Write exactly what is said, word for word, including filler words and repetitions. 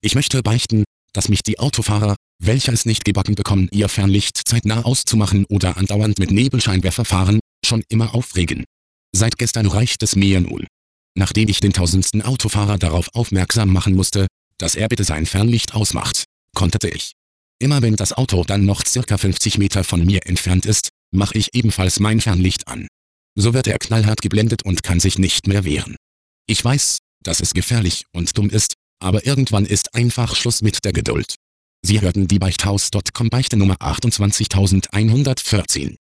Ich möchte beichten, dass mich die Autofahrer, welche es nicht gebacken bekommen, ihr Fernlicht zeitnah auszumachen oder andauernd mit Nebelscheinwerfer fahren, schon immer aufregen. Seit gestern reicht es mir null. Nachdem ich den tausendsten Autofahrer darauf aufmerksam machen musste, dass er bitte sein Fernlicht ausmacht, konterte ich. Immer wenn das Auto dann noch circa fünfzig Meter von mir entfernt ist, mache ich ebenfalls mein Fernlicht an. So wird er knallhart geblendet und kann sich nicht mehr wehren. Ich weiß, dass es gefährlich und dumm ist, aber irgendwann ist einfach Schluss mit der Geduld. Sie hörten die Beichthaus Punkt com Beichte Nummer achtundzwanzigtausendeinhundertvierzehn.